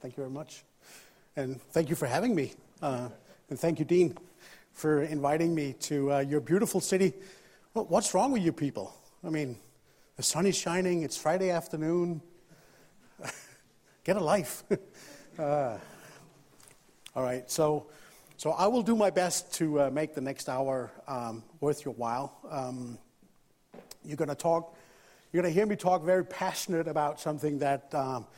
Thank you very much. And thank you for having me. And thank you, Dean, for inviting me to your beautiful city. Well, what's wrong with you people? I mean, the sun is shining. It's Friday afternoon. Get a life. All right. So I will do my best to make the next hour worth your while. You're going to hear me talk very passionate about something that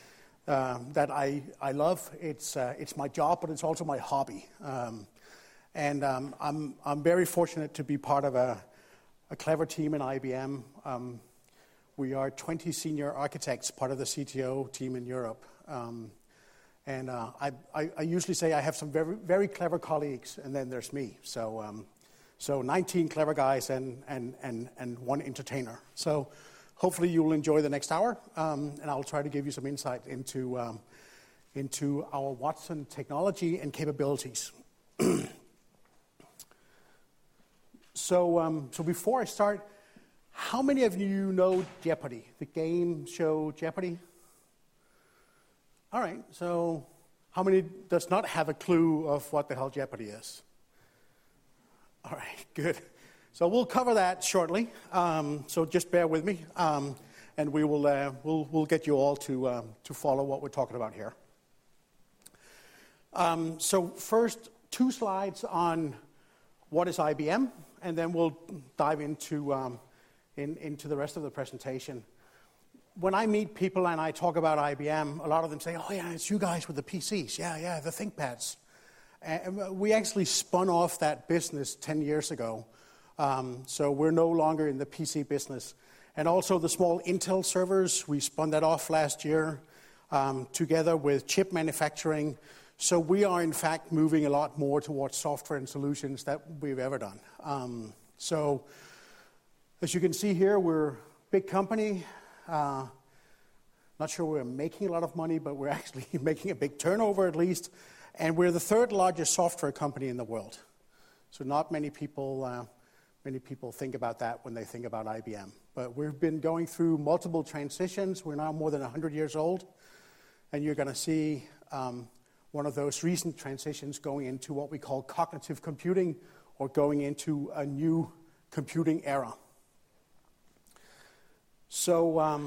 I love. It's my job, but it's also my hobby. And I'm very fortunate to be part of a clever team in IBM. We are 20 senior architects, part of the CTO team in Europe. And I usually say I have some very, very clever colleagues, and then there's me. So 19 clever guys and one entertainer. So hopefully you will enjoy the next hour, and I'll try to give you some insight into our Watson technology and capabilities. So before I start, how many of you know Jeopardy, the game show Jeopardy? All right, so how many does not have a clue of what the hell Jeopardy is? All right, good. So we'll cover that shortly. So just bear with me, and we'll get you all to follow what we're talking about here. So first, 2 slides on what is IBM, and then we'll dive into the rest of the presentation. When I meet people and I talk about IBM, a lot of them say, "Oh yeah, it's you guys with the PCs. Yeah, the ThinkPads." And we actually spun off that business 10 years ago. So we're no longer in the PC business. And also the small Intel servers, we spun that off last year together with chip manufacturing. So we are, in fact, moving a lot more towards software and solutions that we've ever done. So as you can see here, we're a big company. Not sure we're making a lot of money, but we're actually making a big turnover at least. And we're the 3rd largest software company in the world. So not many people think about that when they think about IBM. But we've been going through multiple transitions. We're now more than 100 years old. And you're going to see one of those recent transitions going into what we call cognitive computing, or going into a new computing era. So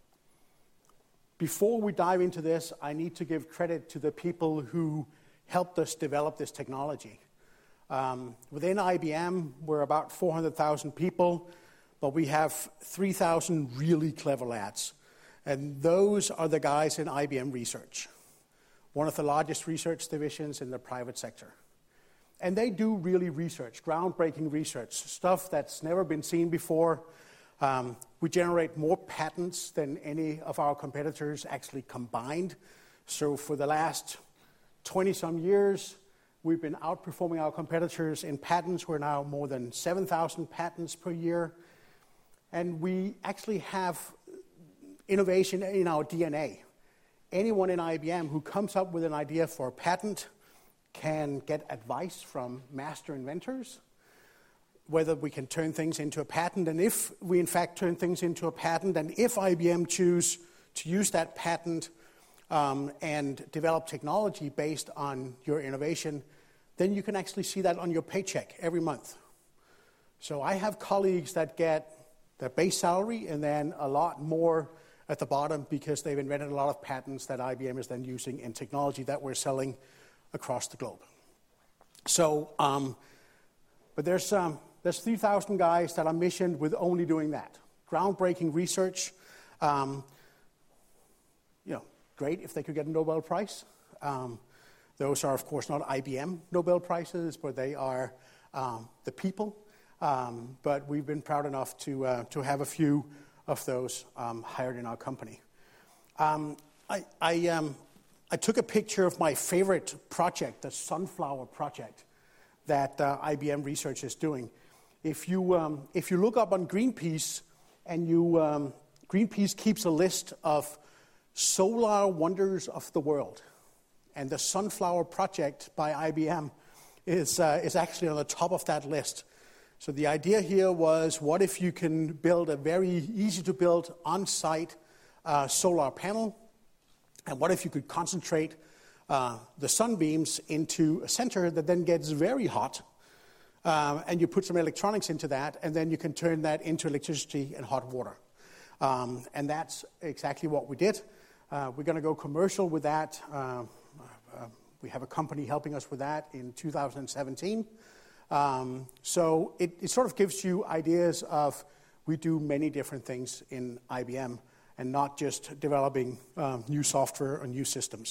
before we dive into this, I need to give credit to the people who helped us develop this technology. Within IBM, we're about 400,000 people, but we have 3,000 really clever lads. And those are the guys in IBM Research, one of the largest research divisions in the private sector. And they do really research, groundbreaking research, stuff that's never been seen before. We generate more patents than any of our competitors actually combined. So for the last 20-some years, we've been outperforming our competitors in patents. We're now more than 7,000 patents per year. And we actually have innovation in our DNA. Anyone in IBM who comes up with an idea for a patent can get advice from master inventors, whether we can turn things into a patent, and if we in fact turn things into a patent, and if IBM choose to use that patent and develop technology based on your innovation, then you can actually see that on your paycheck every month. So I have colleagues that get their base salary and then a lot more at the bottom because they've invented a lot of patents that IBM is then using in technology that we're selling across the globe. So, but there's 3,000 guys that are missioned with only doing that. Groundbreaking research. Great if they could get a Nobel Prize. Those are, of course, not IBM Nobel Prizes, but they are the people. But we've been proud enough to have a few of those hired in our company. I took a picture of my favorite project, the Sunflower Project, that IBM Research is doing. If you look up on Greenpeace, and Greenpeace keeps a list of solar wonders of the world, and the Sunflower Project by IBM is actually on the top of that list. So the idea here was, what if you can build a very easy-to-build on-site solar panel And what if you could concentrate the sunbeams into a center that then gets very hot, and you put some electronics into that, and then you can turn that into electricity and hot water. And that's exactly what we did. We're going to go commercial with that. We have a company helping us with that in 2017. So it sort of gives you ideas of we do many different things in IBM and not just developing new software or new systems.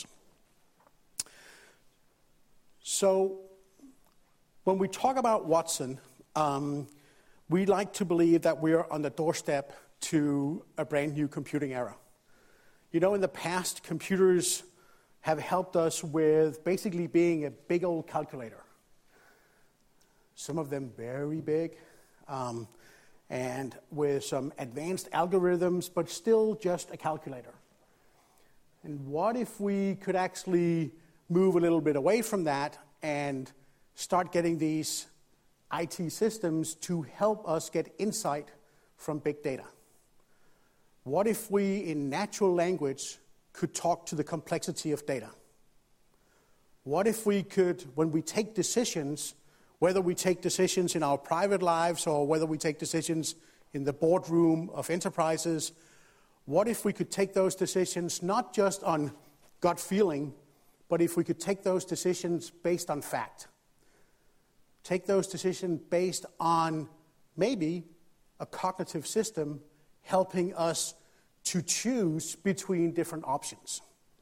So when we talk about Watson, we like to believe that we're on the doorstep to a brand new computing era. You know, in the past, computers have helped us with basically being a big old calculator. Some of them very big, and with some advanced algorithms, but still just a calculator. And what if we could actually move a little bit away from that and start getting these IT systems to help us get insight from big data? What if we, in natural language, could talk to the complexity of data? What if we could, when we take decisions, whether we take decisions in our private lives or whether we take decisions in the boardroom of enterprises, what if we could take those decisions not just on gut feeling, but if we could take those decisions based on fact? Take those decisions based on maybe a cognitive system helping us to choose between different options.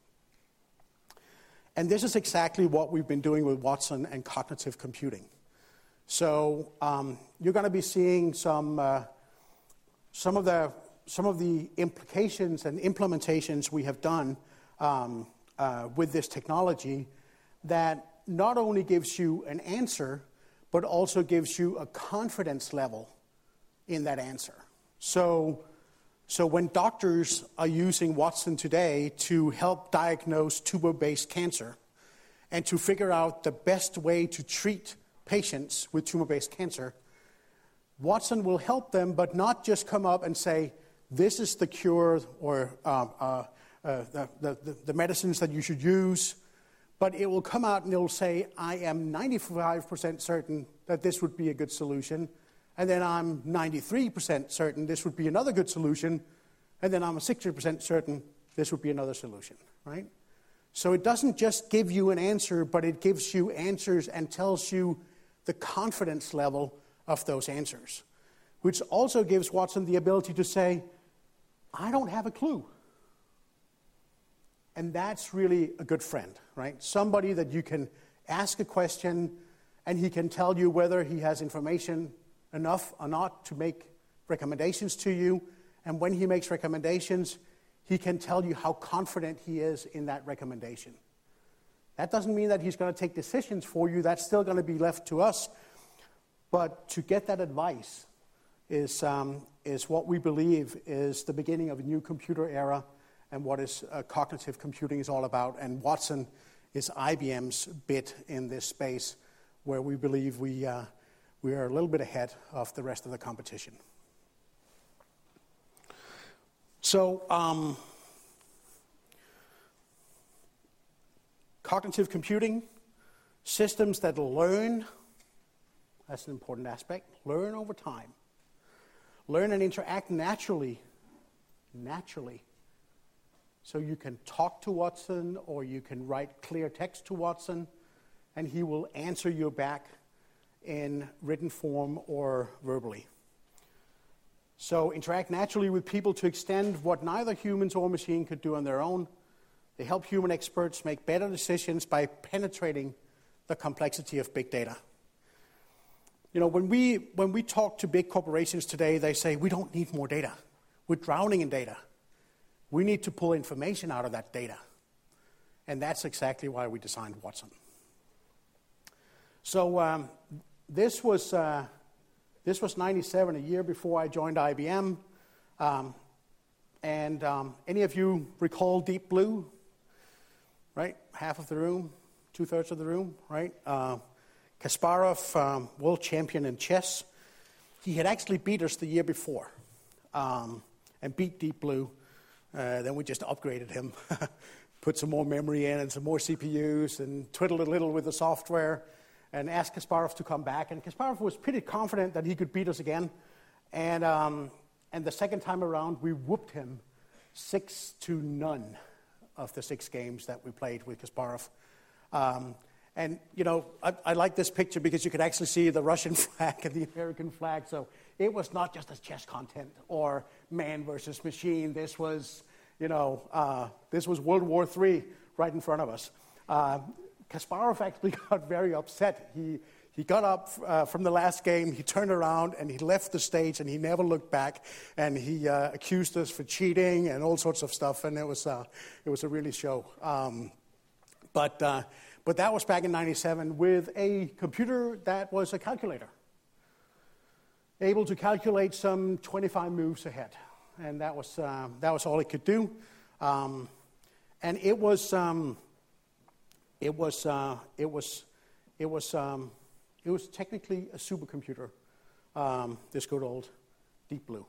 And this is exactly what we've been doing with Watson and cognitive computing. So you're going to be seeing some of the implications and implementations we have done with this technology that not only gives you an answer, but also gives you a confidence level in that answer. So when doctors are using Watson today to help diagnose tumor-based cancer and to figure out the best way to treat patients with tumor-based cancer, Watson will help them, but not just come up and say, this is the cure or the medicines that you should use, but it will come out and it will say, I am 95% certain that this would be a good solution, and then I'm 93% certain this would be another good solution, and then I'm 60% certain this would be another solution, right? So it doesn't just give you an answer, but it gives you answers and tells you the confidence level of those answers, which also gives Watson the ability to say, I don't have a clue. And that's really a good friend, right? Somebody that you can ask a question and he can tell you whether he has information enough or not to make recommendations to you. And when he makes recommendations, he can tell you how confident he is in that recommendation. That doesn't mean that he's going to take decisions for you. That's still going to be left to us. But to get that advice is what we believe is the beginning of a new computer era and what is cognitive computing is all about. And Watson is IBM's bit in this space where we believe we are a little bit ahead of the rest of the competition. So, cognitive computing, systems that learn, that's an important aspect, learn over time. Learn and interact naturally. So you can talk to Watson or you can write clear text to Watson and he will answer you back in written form or verbally. So interact naturally with people to extend what neither humans or machine could do on their own. They help human experts make better decisions by penetrating the complexity of big data. You know, when we talk to big corporations today, they say, we don't need more data. We're drowning in data. We need to pull information out of that data. And that's exactly why we designed Watson. So this was 97, a year before I joined IBM. Any of you recall Deep Blue? Right? Half of the room, 2/3 of the room, right? Kasparov, world champion in chess. He had actually beat us the year before and beat Deep Blue. Then we just upgraded him, put some more memory in and some more CPUs and twiddle a little with the software and asked Kasparov to come back. And Kasparov was pretty confident that he could beat us again. And the second time around, we whooped him 6-0 of the 6 games that we played with Kasparov. And, you know, I like this picture because you could actually see the Russian flag and the American flag. So it was not just a chess content or man versus machine. This was, you know, this was World War III right in front of us. Kasparov actually got very upset. He got up from the last game, he turned around, and he left the stage, and he never looked back. And he accused us for cheating and all sorts of stuff, and it was a really show. But that was back in '97 with a computer that was a calculator, able to calculate some 25 moves ahead, and that was all it could do. And it was technically a supercomputer, this good old Deep Blue.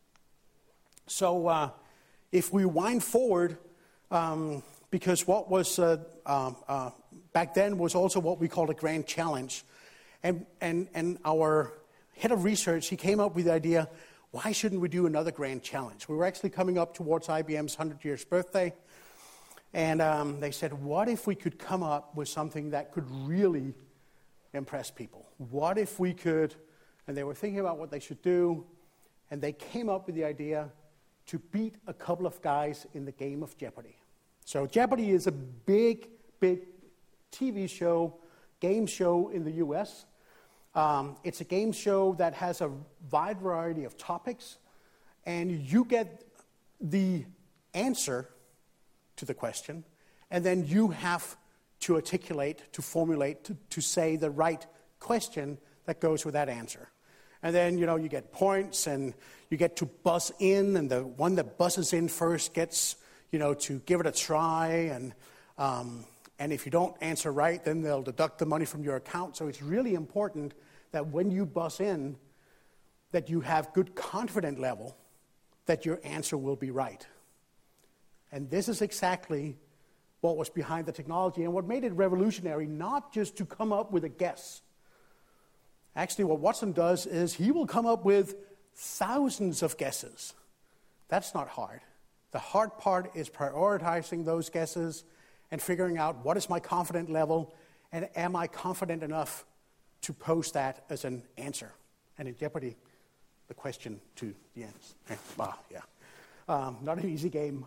So if we wind forward, because what was back then was also what we called a grand challenge. And our head of research, he came up with the idea, why shouldn't we do another grand challenge? We were actually coming up towards IBM's 100 years birthday. And they said, what if we could come up with something that could really impress people? What if we could, and they were thinking about what they should do, and they came up with the idea to beat a couple of guys in the game of Jeopardy. So Jeopardy is a big, big TV show, game show in the US. It's a game show that has a wide variety of topics, and you get the answer to the question, and then you have to articulate, to formulate, to say the right question that goes with that answer. And then, you know, you get points, and you get to buzz in, and the one that buzzes in first gets, you know, to give it a try, and if you don't answer right, then they'll deduct the money from your account. So it's really important that when you buzz in, that you have good confidence level that your answer will be right. And this is exactly what was behind the technology and what made it revolutionary, not just to come up with a guess. Actually, what Watson does is he will come up with thousands of guesses. That's not hard. The hard part is prioritizing those guesses and figuring out what is my confidence level and am I confident enough to pose that as an answer. And in Jeopardy, the question to the answer. Not an easy game.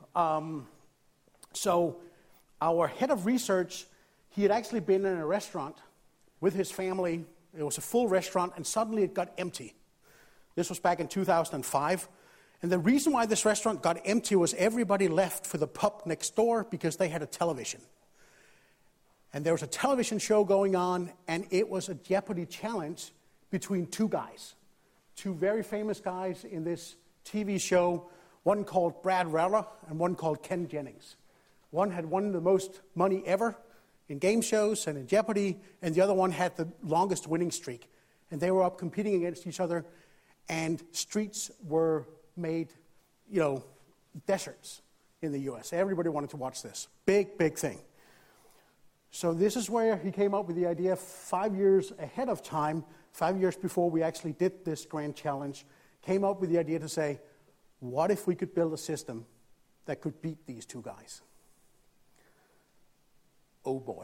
So our head of research, he had actually been in a restaurant with his family. It was a full restaurant, and suddenly it got empty. This was back in 2005. And the reason why this restaurant got empty was everybody left for the pub next door because they had a television. And there was a television show going on, and it was a Jeopardy challenge between two guys, two very famous guys in this TV show, one called Brad Rella and one called Ken Jennings. One had won the most money ever in game shows and in Jeopardy, and the other one had the longest winning streak. And they were up competing against each other, and streets were made, you know, deserts in the US. Everybody wanted to watch this. Big, big thing. So this is where he came up with the idea 5 years ahead of time, 5 years before we actually did this grand challenge, came up with the idea to say, what if we could build a system that could beat these two guys? Oh boy.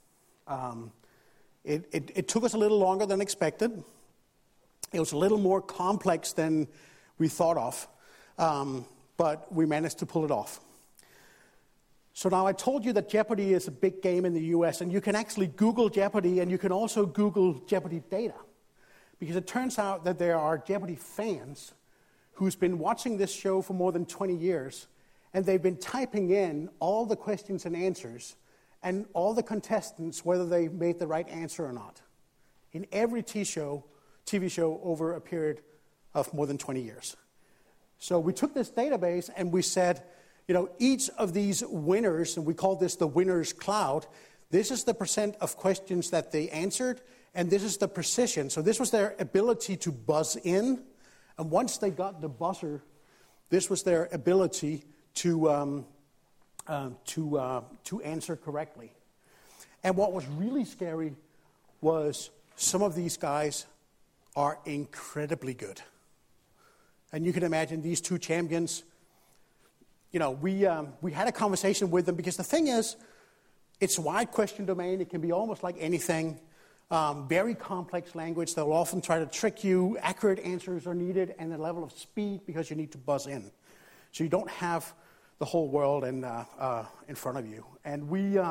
It took us a little longer than expected. It was a little more complex than we thought of, but we managed to pull it off. So now I told you that Jeopardy is a big game in the US, and you can actually Google Jeopardy, and you can also Google Jeopardy data, because it turns out that there are Jeopardy fans who's been watching this show for more than 20 years, and they've been typing in all the questions and answers, and all the contestants, whether they made the right answer or not, in every TV show over a period of more than 20 years. So we took this database and we said, you know, each of these winners, and we call this the winner's cloud, this is the percent of questions that they answered, and this is the precision. So this was their ability to buzz in, and once they got the buzzer, this was their ability to to answer correctly. And what was really scary was some of these guys are incredibly good. And you can imagine these two champions, we had a conversation with them because the thing is, it's a wide question domain. It can be almost like anything. Very complex language. They'll often try to trick you. Accurate answers are needed and a level of speed because you need to buzz in. So you don't have the whole world in front of you. And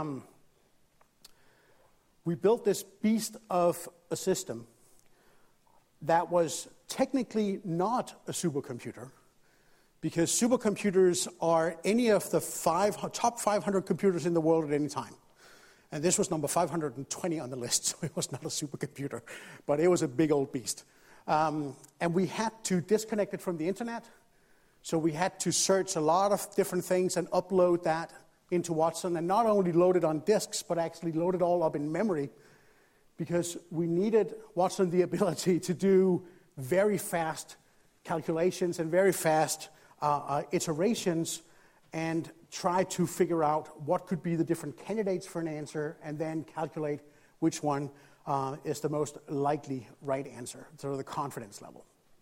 we built this beast of a system that was technically not a supercomputer, because supercomputers are any of the top 500 computers in the world at any time. And this was number 520 on the list, so it was not a supercomputer, but it was a big old beast. And we had to disconnect it from the internet, so we had to search a lot of different things and upload that into Watson, and not only load it on disks, but actually load it all up in memory, because we needed Watson the ability to do very fast calculations and very fast iterations and try to figure out what could be the different candidates for an answer and then calculate which one is the most likely right answer, sort of the confidence level.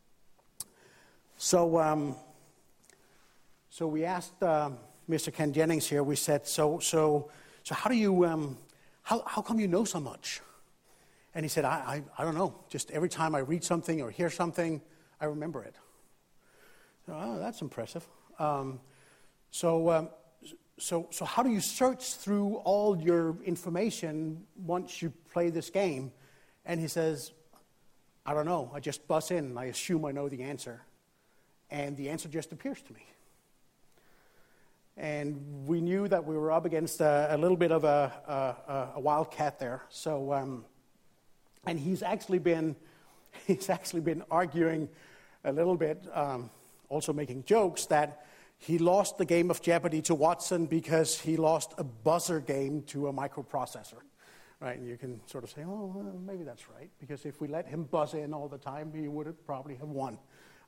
So we asked Mr. Ken Jennings here, we said, so how do you, how come you know so much? And he said, I don't know. Just every time I read something or hear something, I remember it. Oh, that's impressive. So how do you search through all your information once you play this game? And he says, I don't know. I just buzz in and I assume I know the answer. And the answer just appears to me. And we knew that we were up against a little bit of a wildcat there. So, and he's actually been arguing a little bit, also making jokes that he lost the game of Jeopardy to Watson because he lost a buzzer game to a microprocessor, right? And you can sort of say, oh, well, maybe that's right, because if we let him buzz in all the time, he would have probably have won.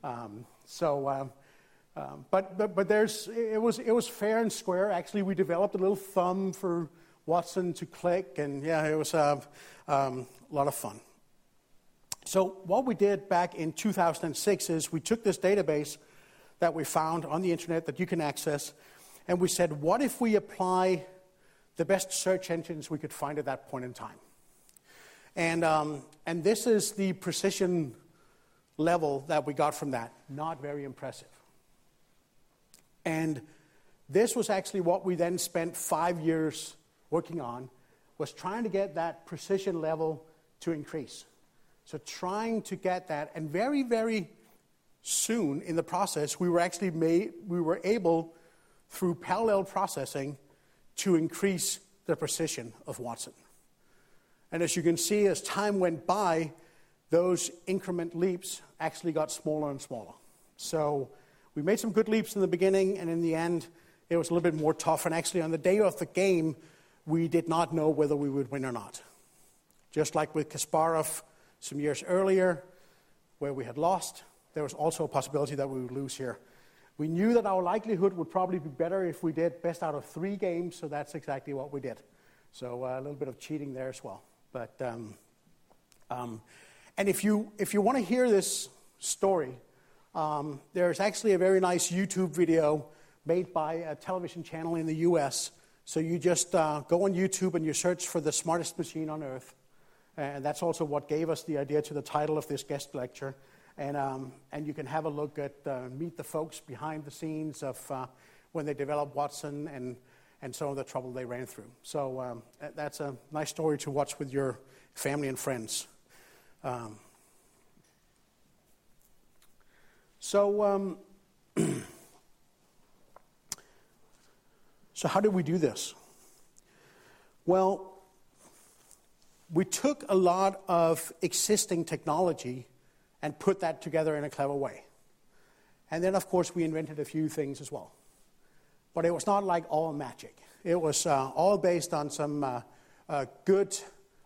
But it was fair and square. Actually, we developed a little thumb for Watson to click, and yeah, it was a lot of fun. So what we did back in 2006 is we took this database that we found on the internet that you can access, and we said, what if we apply the best search engines we could find at that point in time? And this is the precision level that we got from that. Not very impressive. And this was actually what we then spent 5 years working on, was trying to get that precision level to increase. So trying to get that, and very, very soon in the process, we were able, through parallel processing, to increase the precision of Watson. And as you can see, as time went by, those increment leaps actually got smaller and smaller. So we made some good leaps in the beginning, and in the end, it was a little bit more tough. And actually, on the day of the game, we did not know whether we would win or not. Just like with Kasparov some years earlier, where we had lost, there was also a possibility that we would lose here. We knew that our likelihood would probably be better if we did best out of 3 games, so that's exactly what we did. So a little bit of cheating there as well. But and if you want to hear this story, there's actually a very nice YouTube video made by a television channel in the U.S. So you just go on YouTube and you search for the smartest machine on earth. And that's also what gave us the idea to the title of this guest lecture. And you can have a look at, meet the folks behind the scenes of when they developed Watson and some of the trouble they ran through. So that's a nice story to watch with your family and friends. So how did we do this? Well, we took a lot of existing technology and put that together in a clever way. And then, of course, we invented a few things as well. But it was not like all magic. It was all based on some good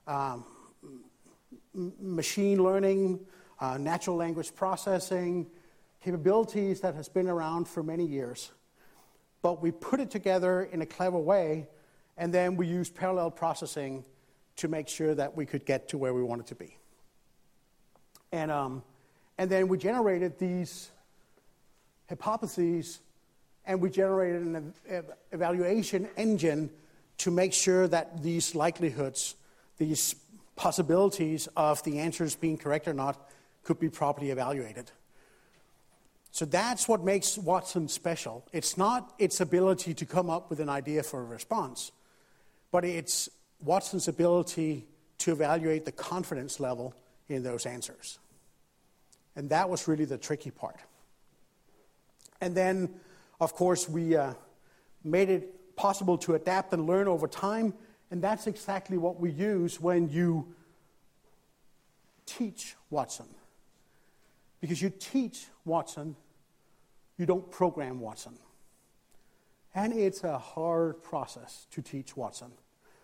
machine learning, natural language processing capabilities that has been around for many years. but we put it together in a clever way, and then we used parallel processing to make sure that we could get to where we wanted to be. And then we generated these hypotheses, and we generated an evaluation engine to make sure that these likelihoods, these possibilities of the answers being correct or not, could be properly evaluated. So that's what makes Watson special. It's not its ability to come up with an idea for a response, but it's Watson's ability to evaluate the confidence level in those answers. And that was really the tricky part. And then, of course, we made it possible to adapt and learn over time, and that's exactly what we use when you teach Watson. Because you teach Watson, you don't program Watson. And it's a hard process to teach Watson.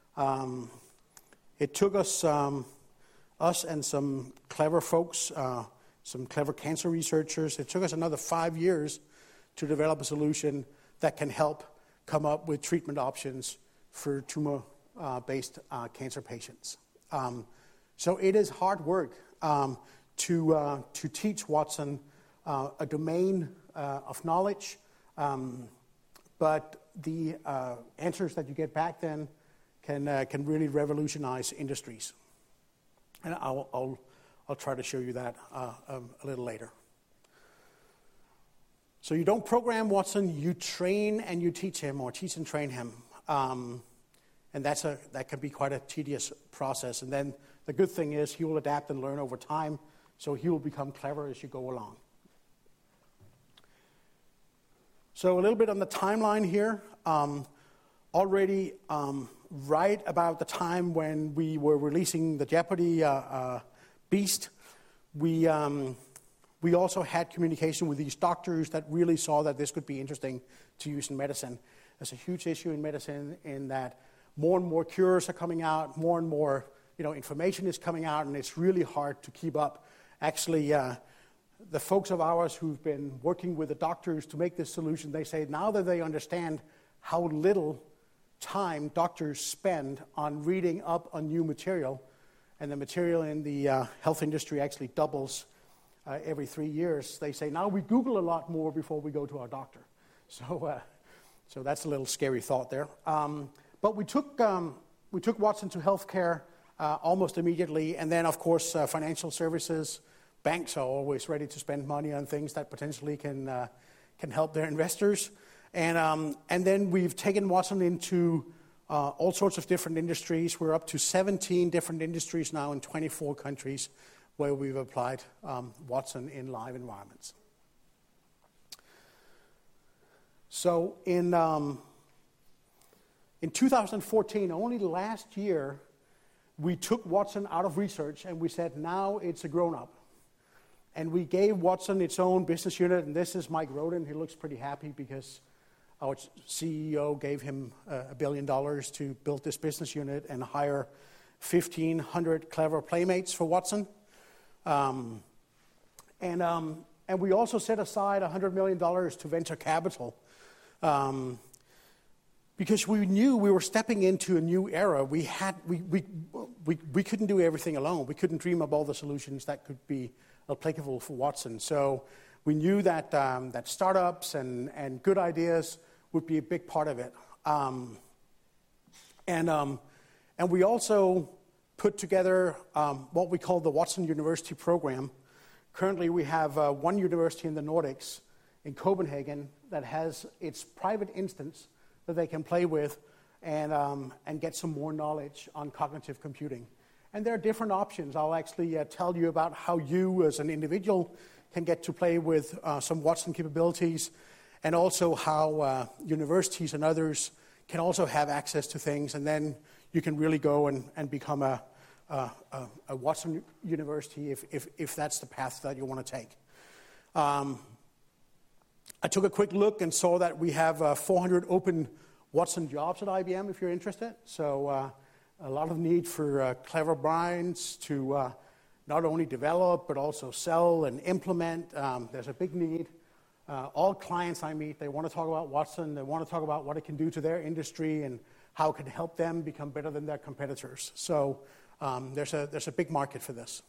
It took us and some clever folks, some clever cancer researchers, it took us another 5 years to develop a solution that can help come up with treatment options for tumor-based cancer patients. So it is hard work to teach Watson a domain of knowledge, but the answers that you get back then can really revolutionize industries. And I'll try to show you that a little later. So you don't program Watson, you train and you teach him, or teach and train him. And that can be quite a tedious process. And then the good thing is he will adapt and learn over time, so he will become clever as you go along. So a little bit on the timeline here. Already right about the time when we were releasing the Jeopardy Beast, we also had communication with these doctors that really saw that this could be interesting to use in medicine. There's a huge issue in medicine in that more and more cures are coming out, more and more information is coming out, and it's really hard to keep up. Actually, the folks of ours who've been working with the doctors to make this solution, they say now that they understand how little time doctors spend on reading up on new material, and the material in the health industry actually doubles every 3 years, they say now we Google a lot more before we go to our doctor. So that's a little scary thought there. But we took Watson to healthcare almost immediately, and then of course financial services, banks are always ready to spend money on things that potentially can help their investors, and then we've taken Watson into all sorts of different industries. We're up to 17 different industries now in 24 countries where we've applied Watson in live environments. So in 2014, only last year, we took Watson out of research and we said, now it's a grown-up. And we gave Watson its own business unit, and this is Mike Roden. He looks pretty happy because our CEO gave him $1 billion to build this business unit and hire 1,500 clever playmates for Watson. And we also set aside $100 million to venture capital because we knew we were stepping into a new era. We couldn't do everything alone. We couldn't dream up all the solutions that could be applicable for Watson. So we knew that that startups and good ideas would be a big part of it. And we also put together what we call the Watson University program. Currently, we have one university in the Nordics, in Copenhagen, that has its private instance that they can play with and get some more knowledge on cognitive computing. And there are different options. I'll actually tell you about how you, as an individual, can get to play with some Watson capabilities, and also how universities and others can also have access to things, and then you can really go and become a Watson University if that's the path that you want to take. I took a quick look and saw that we have 400 open Watson jobs at IBM if you're interested. So a lot of need for clever minds to not only develop but also sell and implement. There's a big need. All clients I meet, they want to talk about Watson. They want to talk about what it can do to their industry and how it can help them become better than their competitors. So there's a big market for this.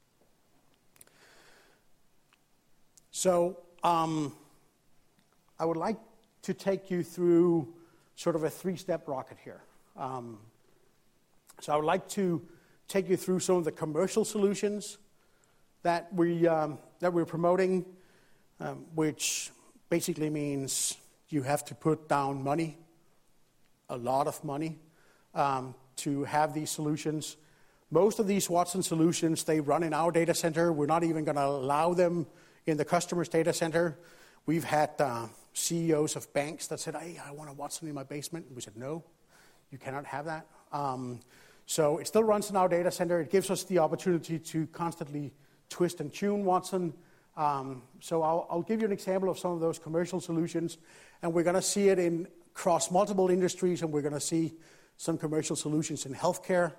So I would like to take you through sort of a three-step rocket here. So I would like to take you through some of the commercial solutions that we're promoting, which basically means you have to put down money, a lot of money, to have these solutions. Most of these Watson solutions, they run in our data center. We're not even going to allow them in the customer's data center. We've had CEOs of banks that said, hey, I want a Watson in my basement. And we said, no, you cannot have that. So it still runs in our data center. It gives us the opportunity to constantly twist and tune Watson. So I'll give you an example of some of those commercial solutions, and we're going to see it in across multiple industries, and we're going to see some commercial solutions in healthcare.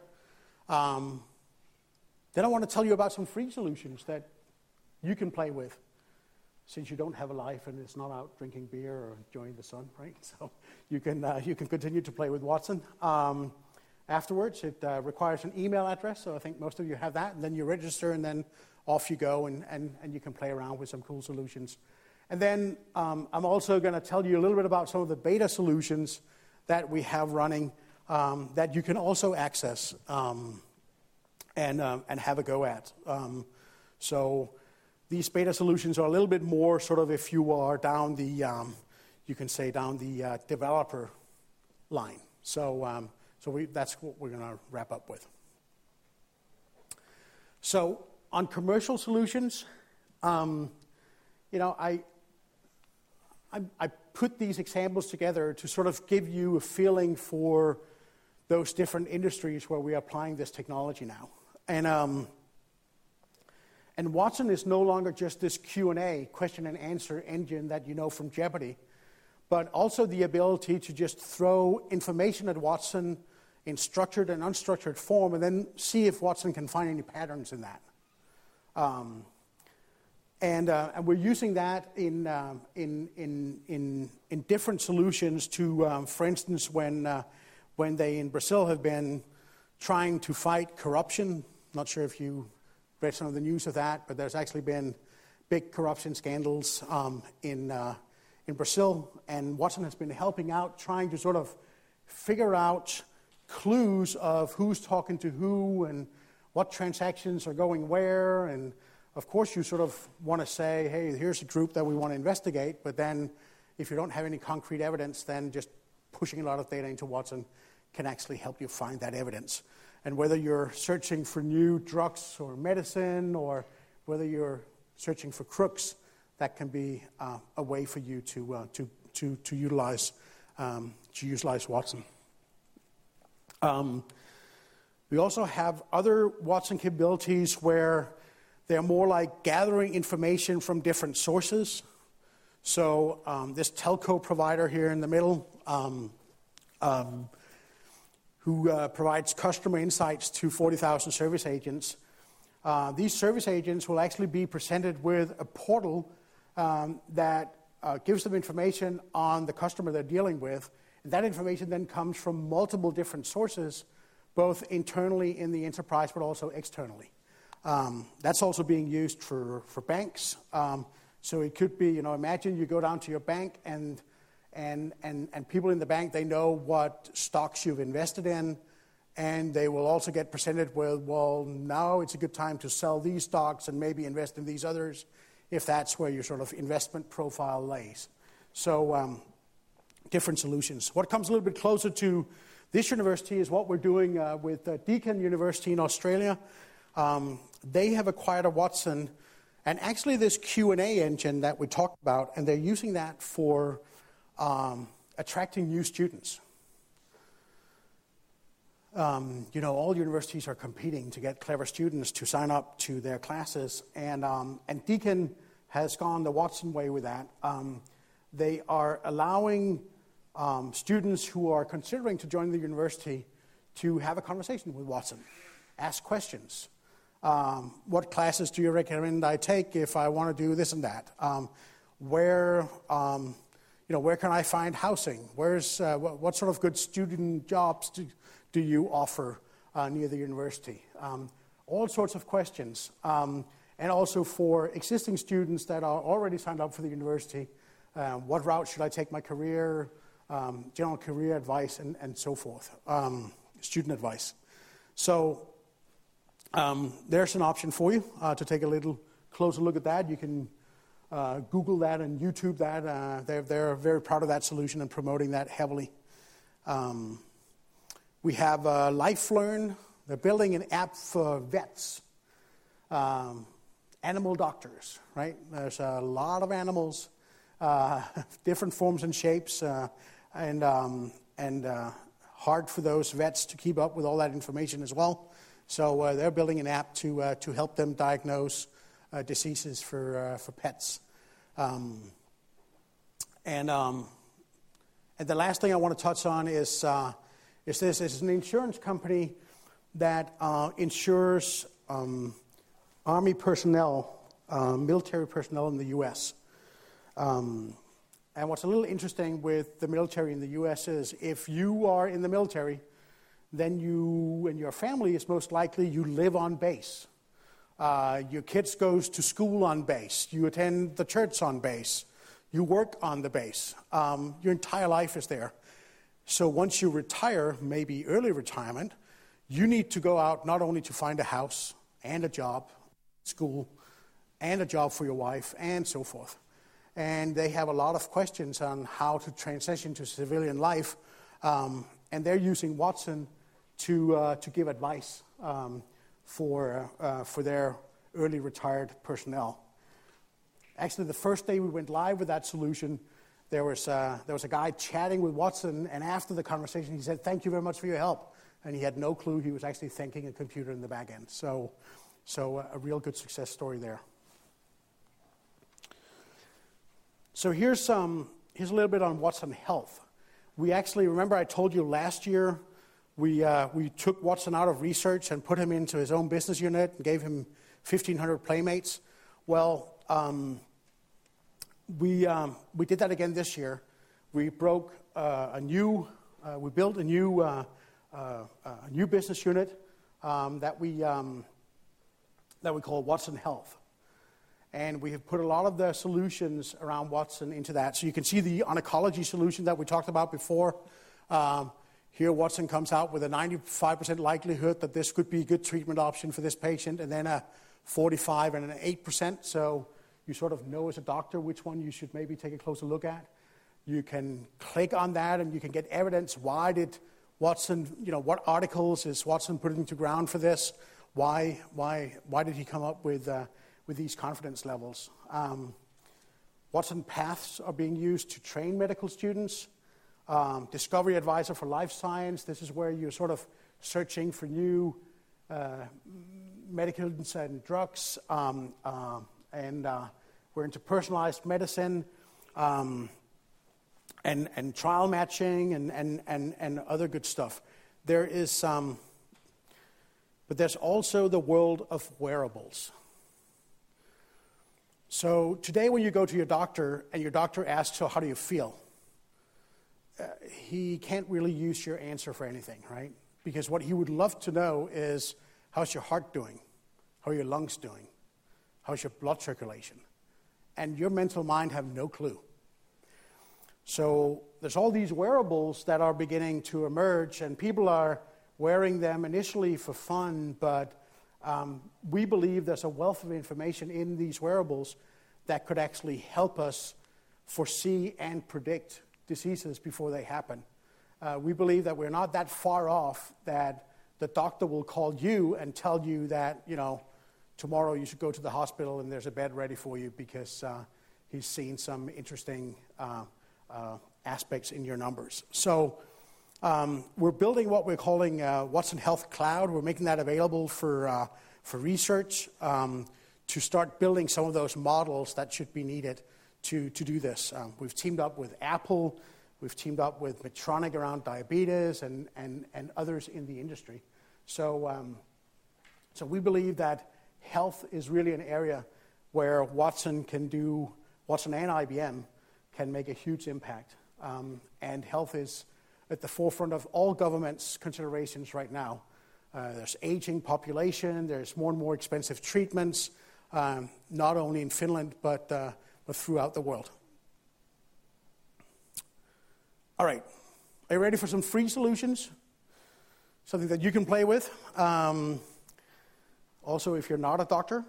Then I want to tell you about some free solutions that you can play with, since you don't have a life and it's not out drinking beer or enjoying the sun, right? So you can continue to play with Watson. Afterwards, it requires an email address, so I think most of you have that, and then you register, and then off you go, and you can play around with some cool solutions. And then I'm also going to tell you a little bit about some of the beta solutions that we have running that you can also access and have a go at. So these beta solutions are a little bit more sort of if you are down the, you can say down the developer line. So that's what we're going to wrap up with. So on commercial solutions, I put these examples together to sort of give you a feeling for those different industries where we are applying this technology now. And Watson is no longer just this Q&A, question and answer engine that you know from Jeopardy, but also the ability to just throw information at Watson in structured and unstructured form, and then see if Watson can find any patterns in that. And we're using that in different solutions to, for instance, when they in Brazil have been trying to fight corruption. Not sure if you read some of the news of that, but there's actually been big corruption scandals in Brazil, and Watson has been helping out, trying to sort of figure out clues of who's talking to who and what transactions are going where. And of course you sort of want to say, hey, here's a group that we want to investigate, but then if you don't have any concrete evidence, then just pushing a lot of data into Watson can actually help you find that evidence. And whether you're searching for new drugs or medicine, or whether you're searching for crooks, that can be a way for you to utilize Watson. We also have other Watson capabilities where they're more like gathering information from different sources. So this telco provider here in the middle, who provides customer insights to 40,000 service agents. These service agents will actually be presented with a portal that gives them information on the customer they're dealing with. And that information then comes from multiple different sources, both internally in the enterprise but also externally. That's also being used for banks. So it could be, imagine you go down to your bank and people in the bank, they know what stocks you've invested in, and they will also get presented with, well, now it's a good time to sell these stocks and maybe invest in these others, if that's where your sort of investment profile lays. So different solutions. What comes a little bit closer to this university is what we're doing with Deakin University in Australia. They have acquired a Watson, and actually this Q&A engine that we talked about, and they're using that for attracting new students. All universities are competing to get clever students to sign up to their classes, and Deakin has gone the Watson way with that. They are allowing students who are considering to join the university to have a conversation with Watson, ask questions. What classes do you recommend I take if I want to do this and that? where where can I find housing? What sort of good student jobs do you offer near the university? All sorts of questions. And also for existing students that are already signed up for the university, what route should I take my career, general career advice, and so forth, student advice. So there's an option for you to take a little closer look at that. You can Google that and YouTube that. They're very proud of that solution and promoting that heavily. We have LifeLearn. They're building an app for vets, animal doctors, right? There's a lot of animals, different forms and shapes, and hard for those vets to keep up with all that information as well. So they're building an app to help them diagnose diseases for pets. And the last thing I want to touch on is this. It's an insurance company that insures Army personnel, military personnel in the U.S. And what's a little interesting with the military in the U.S. is if you are in the military, then you and your family is most likely you live on base. Your kids goes to school on base. You attend the church on base. You work on the base. Your entire life is there. So once you retire, maybe early retirement, you need to go out not only to find a house and a job, school, and a job for your wife, and so forth. And they have a lot of questions on how to transition to civilian life, and they're using Watson to give advice for their early retired personnel. Actually, the first day we went live with that solution, there was a guy chatting with Watson, and after the conversation, he said, "Thank you very much for your help." And he had no clue he was actually thanking a computer in the back end. So a real good success story there. So here's a little bit on Watson Health. We actually, remember I told you last year, we took Watson out of research and put him into his own business unit and gave him 1,500 playmates. Well, we did that again this year. We built a new business unit that we call Watson Health. And we have put a lot of the solutions around Watson into that. So you can see the oncology solution that we talked about before. Here Watson comes out with a 95% likelihood that this could be a good treatment option for this patient, and then a 45 and an 8%. So you sort of know as a doctor which one you should maybe take a closer look at. You can click on that and you can get evidence. Why did Watson, what articles is Watson putting to ground for this? Why did he come up with these confidence levels? Watson Paths are being used to train medical students. Discovery Advisor for Life Science. This is where you're sort of searching for new medicines and drugs. And we're into personalized medicine and trial matching and other good stuff. There is but there's also the world of wearables. So today when you go to your doctor and your doctor asks, "So how do you feel?" He can't really use your answer for anything, right? Because what he would love to know is, how's your heart doing? How are your lungs doing? How's your blood circulation? And your mental mind have no clue. So there's all these wearables that are beginning to emerge, and people are wearing them initially for fun, but we believe there's a wealth of information in these wearables that could actually help us foresee and predict diseases before they happen. We believe that we're not that far off that the doctor will call you and tell you that, tomorrow you should go to the hospital and there's a bed ready for you because he's seen some interesting aspects in your numbers. So we're building what we're calling Watson Health Cloud. We're making that available for research to start building some of those models that should be needed to do this. We've teamed up with Apple. We've teamed up with Medtronic around diabetes and others in the industry. So we believe that health is really an area where Watson Watson and IBM can make a huge impact. And health is at the forefront of all governments' considerations right now. There's aging population, there's more and more expensive treatments, not only in Finland, but throughout the world. All right, are you ready for some free solutions? Something that you can play with. Also, if you're not a doctor.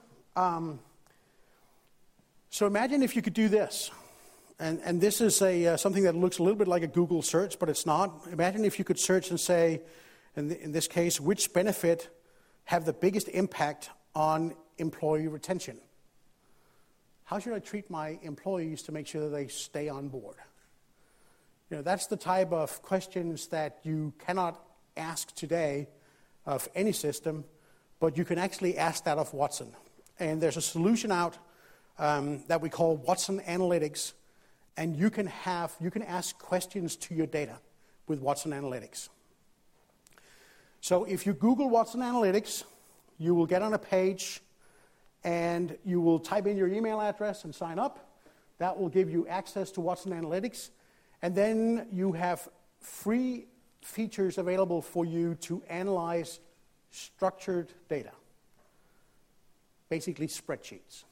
So imagine if you could do this. And this is something that looks a little bit like a Google search, but it's not. Imagine if you could search and say, in this case, which benefit have the biggest impact on employee retention? How should I treat my employees to make sure that they stay on board? That's the type of questions that you cannot ask today of any system, but you can actually ask that of Watson. And there's a solution out that we call Watson Analytics, and you can ask questions to your data with Watson Analytics. So if you Google Watson Analytics, you will get on a page, and you will type in your email address and sign up. That will give you access to Watson Analytics, and then you have free features available for you to analyze structured data, basically spreadsheets.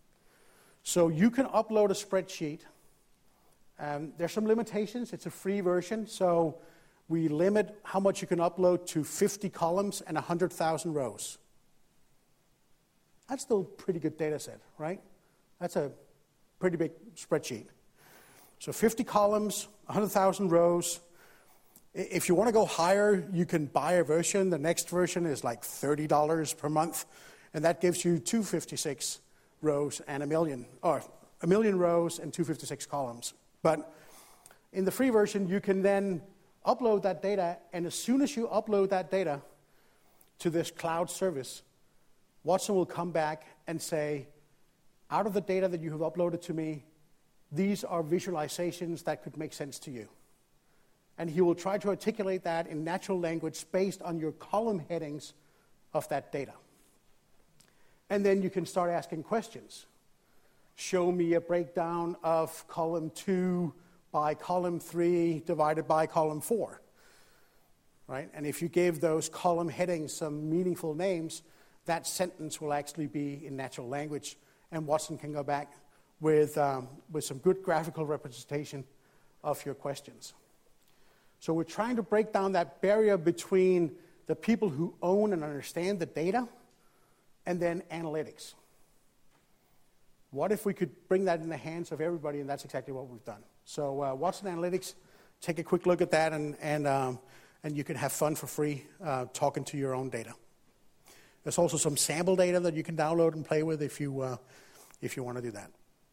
So you can upload a spreadsheet. There's some limitations. It's a free version, so we limit how much you can upload to 50 columns and 100,000 rows. That's still a pretty good data set, right? That's a pretty big spreadsheet. So 50 columns, 100,000 rows. If you want to go higher, you can buy a version. The next version is like $30 per month, and that gives you 256 rows and a million rows and 256 columns. But in the free version, you can then upload that data, and as soon as you upload that data to this cloud service, Watson will come back and say, out of the data that you have uploaded to me, these are visualizations that could make sense to you. And he will try to articulate that in natural language based on your column headings of that data. And then you can start asking questions. Show me a breakdown of column 2 by column 3 divided by column 4. Right? And if you give those column headings some meaningful names, that sentence will actually be in natural language, and Watson can go back with some good graphical representation of your questions. So we're trying to break down that barrier between the people who own and understand the data and then analytics. What if we could bring that in the hands of everybody, and that's exactly what we've done. So Watson Analytics, take a quick look at that, and you can have fun for free talking to your own data. There's also some sample data that you can download and play with if you want to do that.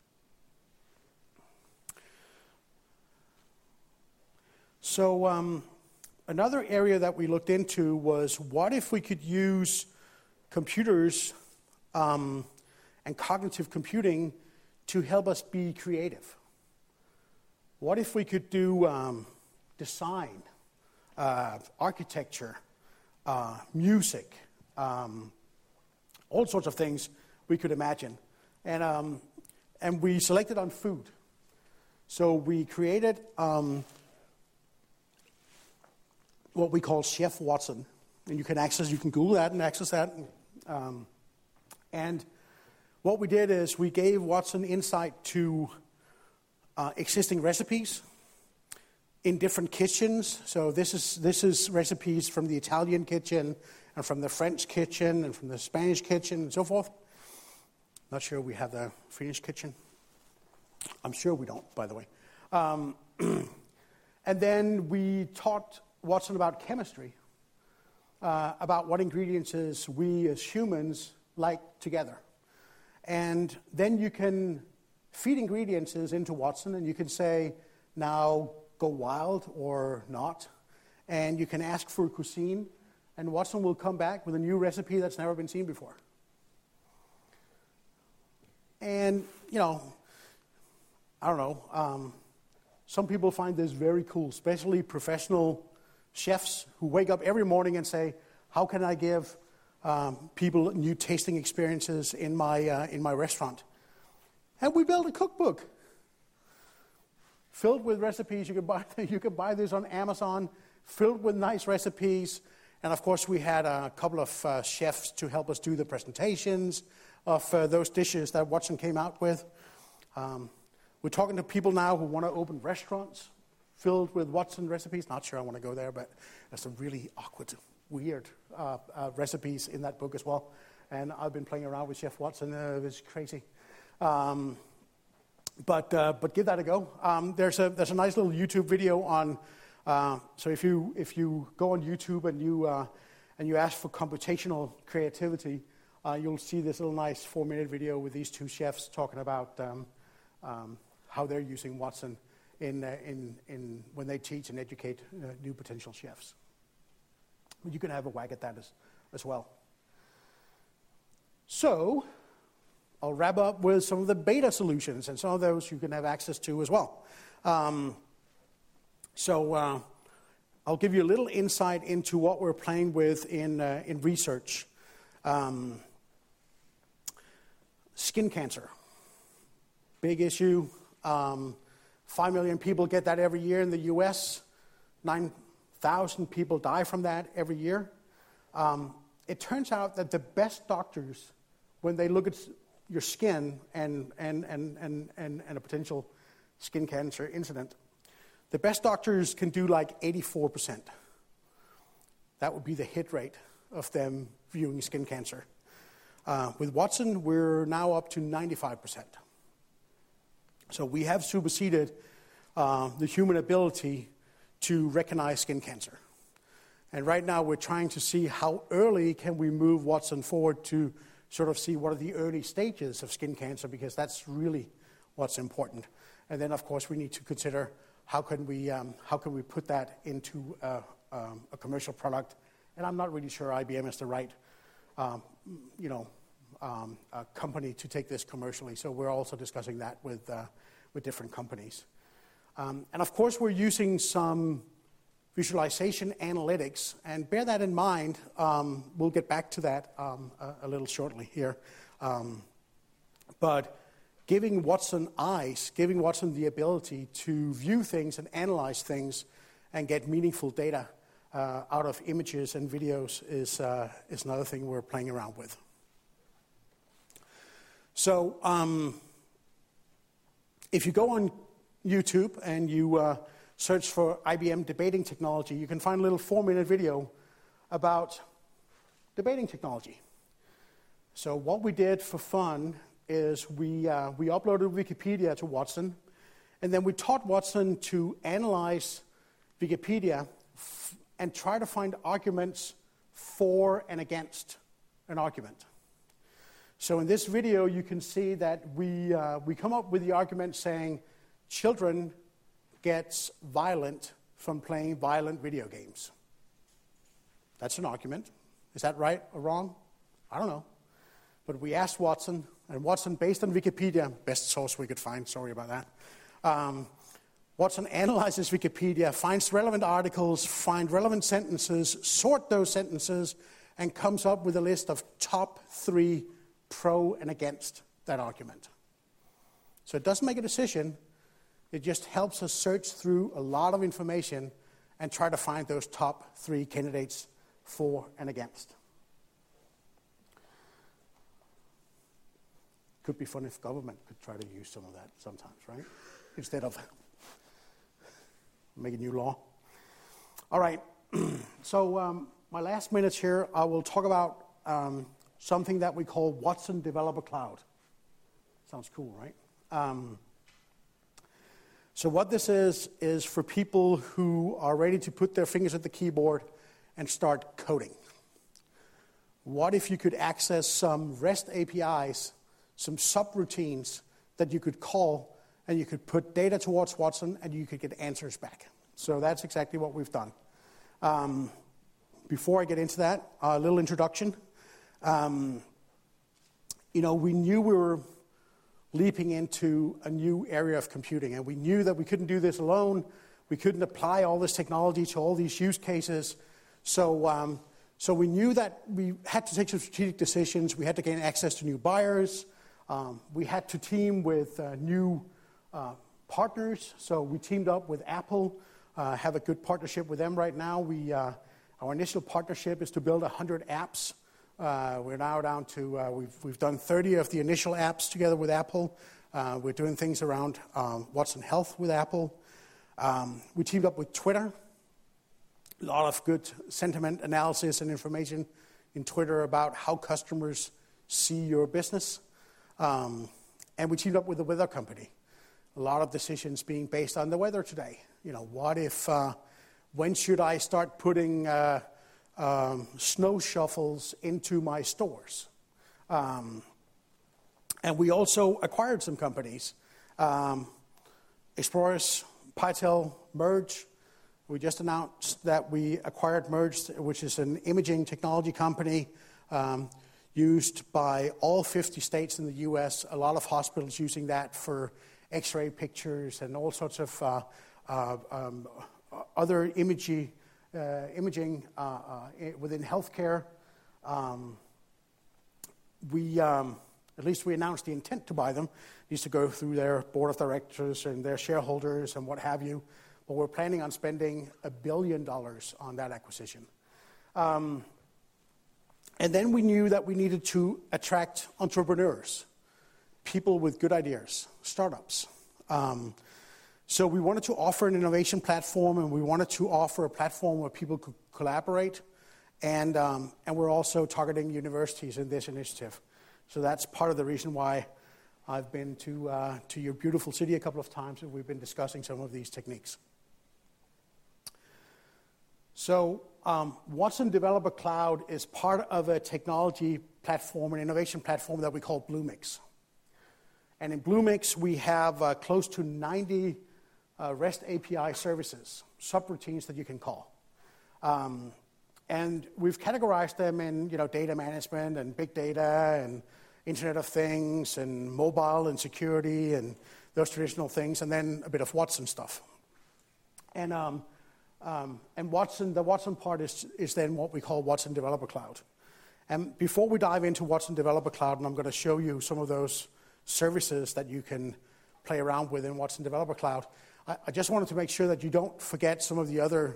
So another area that we looked into was, what if we could use computers and cognitive computing to help us be creative? What if we could do design, architecture, music, all sorts of things we could imagine. And we selected on food. So we created what we call Chef Watson. And you can Google that and access that. And what we did is we gave Watson insight to existing recipes in different kitchens. So this is recipes from the Italian kitchen and from the French kitchen and from the Spanish kitchen and so forth. Not sure we have the Finnish kitchen. I'm sure we don't, by the way. And then we taught Watson about chemistry, about what ingredients we as humans like together. And then you can feed ingredients into Watson, and you can say, now go wild or not. And you can ask for cuisine, and Watson will come back with a new recipe that's never been seen before. And, I don't know, some people find this very cool, especially professional chefs who wake up every morning and say, how can I give people new tasting experiences in my restaurant? And we built a cookbook filled with recipes. You could buy this on Amazon, filled with nice recipes. And of course, we had a couple of chefs to help us do the presentations of those dishes that Watson came out with. We're talking to people now who want to open restaurants filled with Watson recipes. Not sure I want to go there, but there's some really awkward, weird recipes in that book as well. And I've been playing around with Chef Watson. It was crazy. But give that a go. There's a nice little YouTube video on. So if you go on YouTube and you ask for computational creativity, you'll see this little nice 4-minute video with these two chefs talking about how they're using Watson in when they teach and educate new potential chefs. You can have a whack at that as well. So I'll wrap up with some of the beta solutions, and some of those you can have access to as well. So I'll give you a little insight into what we're playing with in research. Skin cancer, big issue. 5 million people get that every year in the U.S. 9,000 people die from that every year. It turns out that the best doctors, when they look at your skin and a potential skin cancer incident, the best doctors can do like 84%. That would be the hit rate of them viewing skin cancer. With Watson, we're now up to 95%. So we have superseded the human ability to recognize skin cancer. And right now we're trying to see how early can we move Watson forward to sort of see what are the early stages of skin cancer, because that's really what's important. And then, of course, we need to consider how can we put that into a commercial product. And I'm not really sure IBM is the right company to take this commercially. So we're also discussing that with different companies. And of course, we're using some visualization analytics, and bear that in mind. We'll get back to that a little shortly here. But giving Watson eyes, giving Watson the ability to view things and analyze things and get meaningful data out of images and videos is another thing we're playing around with. So if you go on YouTube and you search for IBM debating technology, you can find a little 4-minute video about debating technology. So what we did for fun is we uploaded Wikipedia to Watson, and then we taught Watson to analyze Wikipedia and try to find arguments for and against an argument. So in this video, you can see that we come up with the argument saying children gets violent from playing violent video games. That's an argument. Is that right or wrong? I don't know. But we asked Watson, and Watson, based on Wikipedia, best source we could find, sorry about that. Watson analyzes Wikipedia, finds relevant articles, finds relevant sentences, sort those sentences, and comes up with a list of top 3 pro and against that argument. So it doesn't make a decision. It just helps us search through a lot of information and try to find those top 3 candidates for and against. Could be fun if government could try to use some of that sometimes, right? Instead of making new law. All right. So my last minutes here, I will talk about something that we call Watson Developer Cloud. Sounds cool, right? So what this is for people who are ready to put their fingers at the keyboard and start coding. What if you could access some REST APIs, some subroutines that you could call, and you could put data towards Watson, and you could get answers back. So that's exactly what we've done. Before I get into that, a little introduction. We knew we were leaping into a new area of computing, and we knew that we couldn't do this alone. We couldn't apply all this technology to all these use cases. So we knew that we had to take some strategic decisions. We had to gain access to new buyers. We had to team with new partners, so we teamed up with Apple, have a good partnership with them right now. Our initial partnership is to build 100 apps. We're now down to, we've done 30 of the initial apps together with Apple. We're doing things around Watson Health with Apple. We teamed up with Twitter. A lot of good sentiment analysis and information in Twitter about how customers see your business. And we teamed up with the weather company. A lot of decisions being based on the weather today. You know, what if, when should I start putting snow shovels into my stores? And we also acquired some companies. Explorers, Pytel, Merge. We just announced that we acquired Merge, which is an imaging technology company used by all 50 states in the U.S. A lot of hospitals using that for X-ray pictures and all sorts of other imaging within healthcare. At least we announced the intent to buy them. It needs to go through their board of directors and their shareholders and what have you. But we're planning on spending $1 billion on that acquisition. And then we knew that we needed to attract entrepreneurs, people with good ideas, startups. So we wanted to offer an innovation platform, and we wanted to offer a platform where people could collaborate. And we're also targeting universities in this initiative. So that's part of the reason why I've been to your beautiful city a couple of times, and we've been discussing some of these techniques. So Watson Developer Cloud is part of a technology platform, an innovation platform that we call Bluemix. And in Bluemix, we have close to 90 REST API services, subroutines that you can call. And we've categorized them in, data management and big data and Internet of Things and mobile and security and those traditional things, and then a bit of Watson stuff. And Watson, the Watson part is then what we call Watson Developer Cloud. And before we dive into Watson Developer Cloud, and I'm going to show you some of those services that you can play around with in Watson Developer Cloud, I just wanted to make sure that you don't forget some of the other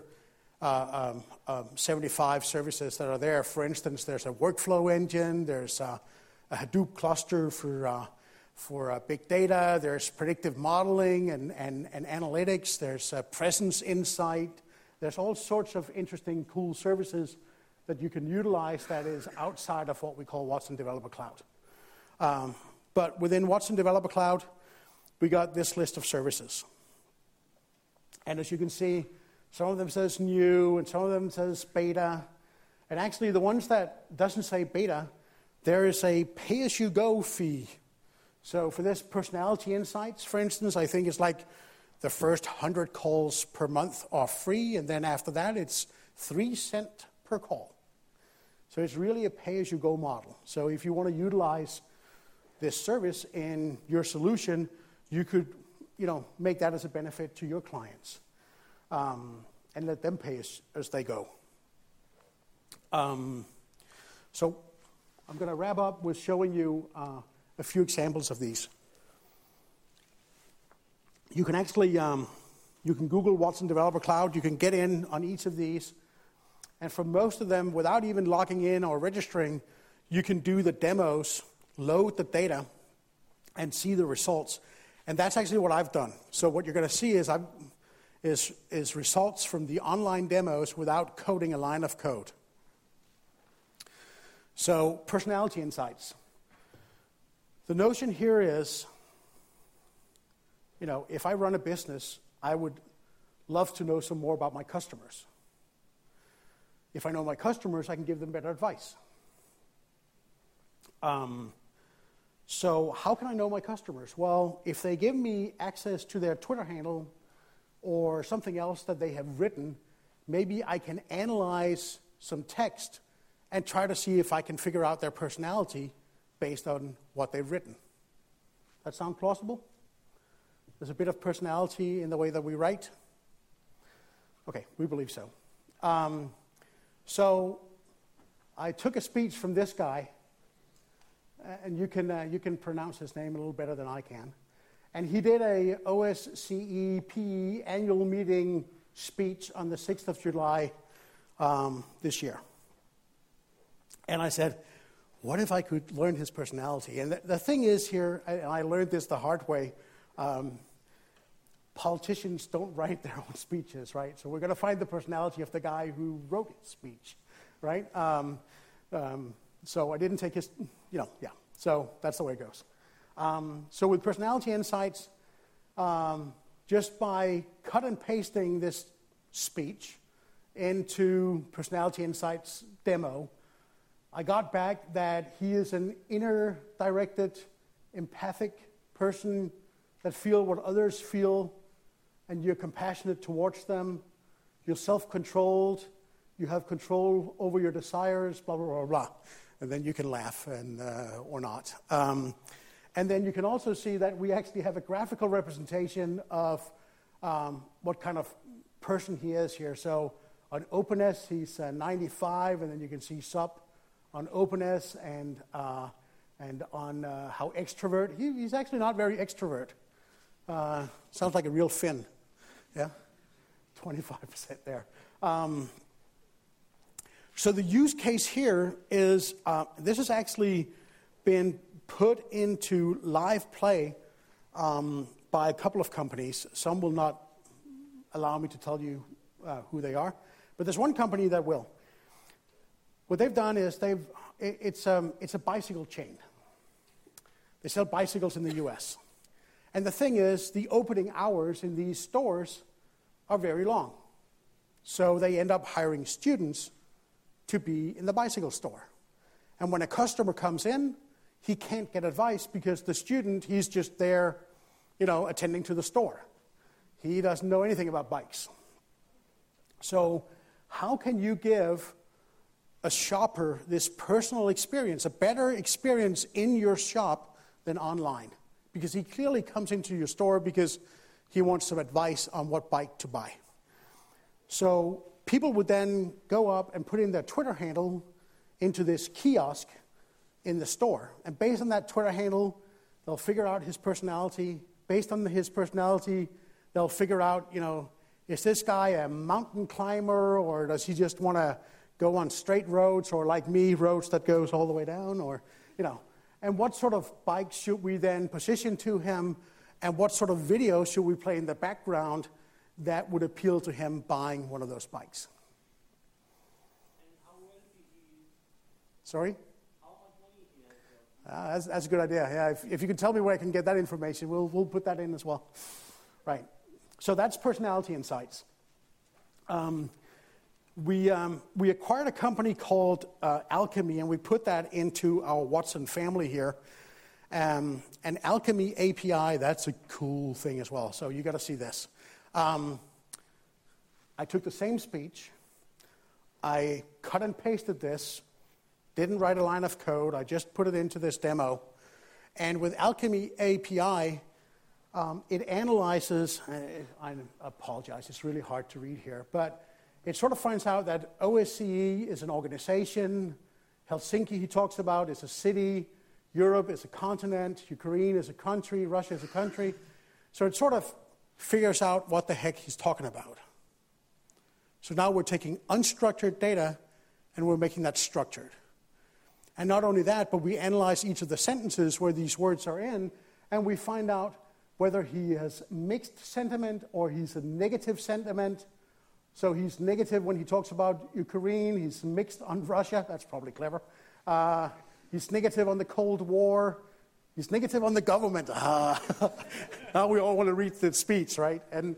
75 services that are there. For instance, there's a workflow engine, there's a Hadoop cluster for big data, there's predictive modeling and analytics, there's presence insight. There's all sorts of interesting, cool services that you can utilize that is outside of what we call Watson Developer Cloud. But within Watson Developer Cloud, we got this list of services. And as you can see, some of them says new, and some of them says beta. And actually, the ones that doesn't say beta, there is a pay-as-you-go fee. So for this personality insights, for instance, I think it's like the first 100 calls per month are free, and then after that, it's 3 cents per call. So it's really a pay-as-you-go model. So if you want to utilize this service in your solution, you could, make that as a benefit to your clients, and let them pay as they go. So I'm going to wrap up with showing you a few examples of these. You can actually, you can Google Watson Developer Cloud. You can get in on each of these. And for most of them, without even logging in or registering, you can do the demos, load the data, and see the results. And that's actually what I've done. So what you're going to see is results from the online demos without coding a line of code. So personality insights. The notion here is, if I run a business, I would love to know some more about my customers. If I know my customers, I can give them better advice. So how can I know my customers? Well, if they give me access to their Twitter handle or something else that they have written, maybe I can analyze some text and try to see if I can figure out their personality based on what they've written. That sound plausible? There's a bit of personality in the way that we write. Okay, we believe so. So I took a speech from this guy, and you can pronounce his name a little better than I can. And he did a OSCE PE annual meeting speech on the 6th of July this year. And I said, what if I could learn his personality? And the thing is here, and I learned this the hard way, politicians don't write their own speeches, right? So we're going to find the personality of the guy who wrote his speech, right? So I didn't take his, so that's the way it goes. So with Personality Insights, just by cut and pasting this speech into Personality Insights demo, I got back that he is an inner-directed, empathic person that feels what others feel, and you're compassionate towards them, you're self-controlled, you have control over your desires, blah, blah, blah, blah. And then you can laugh and or not. And then you can also see that we actually have a graphical representation of what kind of person he is here. So on openness, he's 95, and then you can see SUP on openness and on how extrovert. He's actually not very extrovert. Sounds like a real Finn. Yeah? 25% there. So the use case here is, this has actually been put into live play by a couple of companies. Some will not allow me to tell you who they are, but there's one company that will. What they've done is it's a bicycle chain. They sell bicycles in the U.S. And the thing is, the opening hours in these stores are very long. So they end up hiring students to be in the bicycle store. And when a customer comes in, he can't get advice because the student, he's just there, attending to the store. He doesn't know anything about bikes. So how can you give a shopper this personal experience, a better experience in your shop than online? Because he clearly comes into your store because he wants some advice on what bike to buy. So people would then go up and put in their Twitter handle into this kiosk in the store. And based on that Twitter handle, they'll figure out his personality. Based on his personality, they'll figure out, is this guy a mountain climber, or does he just want to go on straight roads, or like me, roads that goes all the way down, or, And what sort of bike should we then position to him, and what sort of video should we play in the background that would appeal to him buying one of those bikes? And how wealthy he is? Sorry? How much money he has? That's a good idea. Yeah, if you can tell me where I can get that information, we'll put that in as well. Right. So that's Personality Insights. We acquired a company called Alchemy, and we put that into our Watson family here. And Alchemy API, that's a cool thing as well. So you got to see this. I took the same speech, I cut and pasted this, didn't write a line of code, I just put it into this demo. And with Alchemy API, it analyzes, I apologize, it's really hard to read here, but it sort of finds out that OSCE is an organization, Helsinki he talks about is a city, Europe is a continent, Ukraine is a country, Russia is a country. So it sort of figures out what the heck he's talking about. So now we're taking unstructured data and we're making that structured. And not only that, but we analyze each of the sentences where these words are in, and we find out whether he has mixed sentiment or he's a negative sentiment. So he's negative when he talks about Ukraine, he's mixed on Russia, that's probably clever. He's negative on the Cold War, he's negative on the government. Now we all want to read the speech, right? And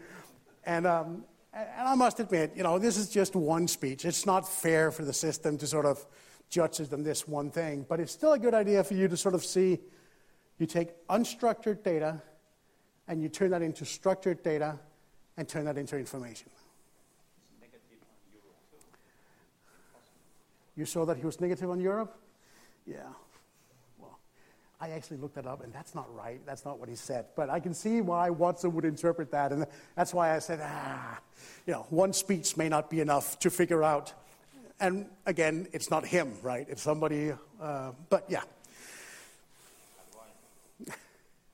I must admit, this is just one speech. It's not fair for the system to sort of judge it on this one thing, but it's still a good idea for you to sort of see, you take unstructured data and you turn that into structured data and turn that into information. Negative on Europe too. You saw that he was negative on Europe? Yeah. Well, I actually looked that up, and that's not right. That's not what he said. But I can see why Watson would interpret that, and that's why I said, one speech may not be enough to figure out. And again, it's not him, right? It's somebody, but yeah.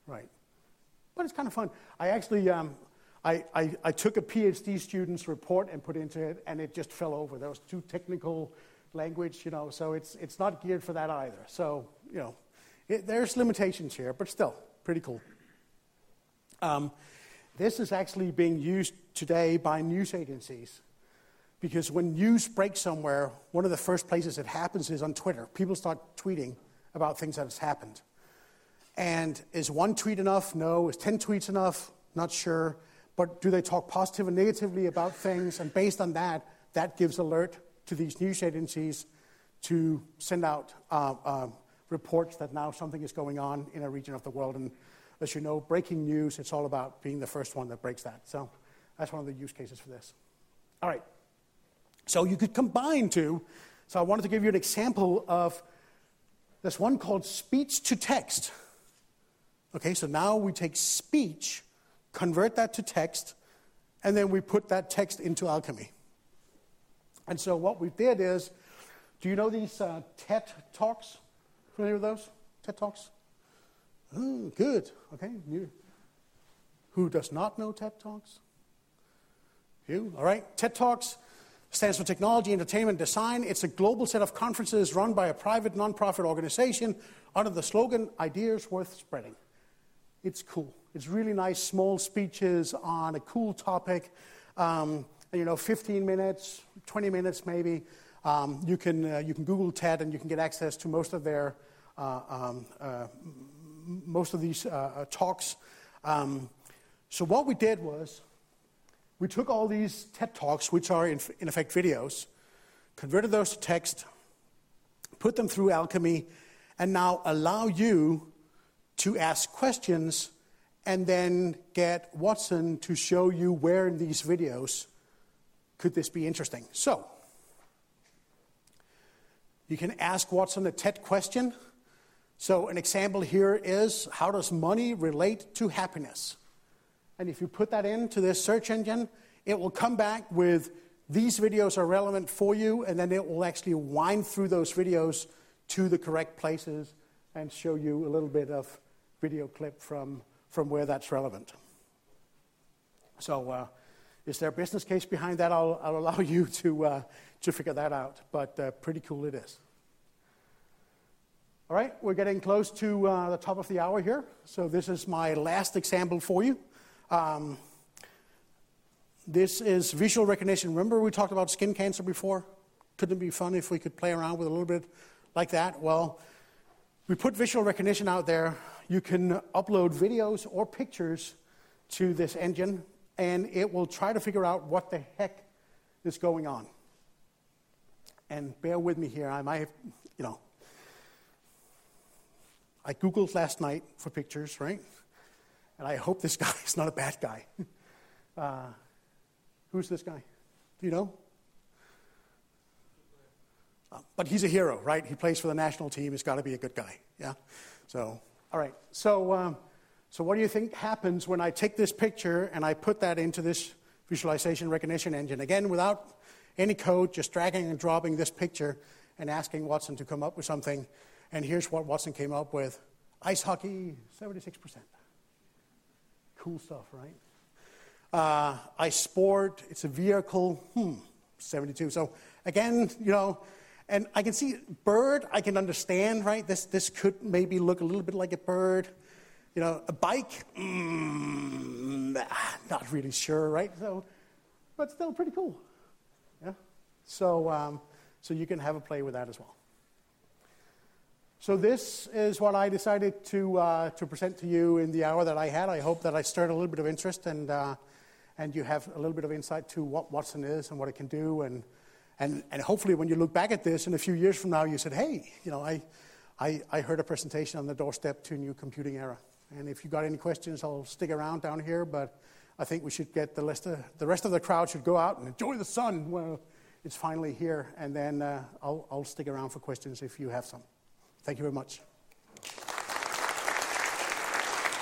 Right. But it's kind of fun. I actually, I took a PhD student's report and put into it, and it just fell over. There was too technical language, so it's not geared for that either. So, there's limitations here, but still, pretty cool. This is actually being used today by news agencies, because when news breaks somewhere, one of the first places it happens is on Twitter. People start tweeting about things that has happened. And is one tweet enough? No. Is 10 tweets enough? Not sure. But do they talk positive and negatively about things? And based on that, that gives alert to these news agencies to send out reports that now something is going on in a region of the world. And as you know, breaking news, it's all about being the first one that breaks that. So that's one of the use cases for this. All right. So you could combine two. So I wanted to give you an example of this one called speech to text. Okay, so now we take speech, convert that to text, and then we put that text into Alchemy. And so what we did is, do you know these TED Talks? Familiar with those? TED Talks? Oh, good. Okay. Who does not know TED Talks? You? All right. TED Talks stands for Technology, Entertainment, Design. It's a global set of conferences run by a private nonprofit organization under the slogan, Ideas Worth Spreading. It's cool. It's really nice, small speeches on a cool topic. 15 minutes, 20 minutes maybe. You can Google TED and you can get access to most of their these talks. So what we did was we took all these TED Talks, which are in effect videos, converted those to text, put them through Alchemy, and now allow you to ask questions and then get Watson to show you where in these videos could this be interesting. So you can ask Watson a TED question. So an example here is, how does money relate to happiness? And if you put that into this search engine, it will come back with, these videos are relevant for you, and then it will actually wind through those videos to the correct places and show you a little bit of video clip from where that's relevant. So is there a business case behind that? I'll allow you to figure that out, but pretty cool it is. All right, we're getting close to the top of the hour here, so this is my last example for you. This is visual recognition. Remember we talked about skin cancer before? Couldn't it be fun if we could play around with a little bit like that? Well, we put visual recognition out there. You can upload videos or pictures to this engine, and it will try to figure out what the heck is going on. And bear with me here. I might have, I Googled last night for pictures, right? And I hope this guy is not a bad guy. Who's this guy? Do you know? But he's a hero, right? He plays for the national team. He's got to be a good guy, yeah? So, all right. So what do you think happens when I take this picture and I put that into this visualization recognition engine? Again, without any code, just dragging and dropping this picture and asking Watson to come up with something. And here's what Watson came up with. Ice hockey, 76%. Cool stuff, right? Ice sport, it's a vehicle, 72. So again, and I can see bird, I can understand, right? This could maybe look a little bit like a bird. A bike, not really sure, right? So, but still pretty cool. Yeah. So you can have a play with that as well. So this is what I decided to present to you in the hour that I had. I hope that I stirred a little bit of interest and you have a little bit of insight to what Watson is and what it can do. And hopefully when you look back at this in a few years from now, you said, hey, I heard a presentation on the doorstep to a new computing era. And if you got any questions, I'll stick around down here. But I think we should get the rest of the crowd should go out and enjoy the sun. Well, it's finally here. And then I'll stick around for questions if you have some. Thank you very much.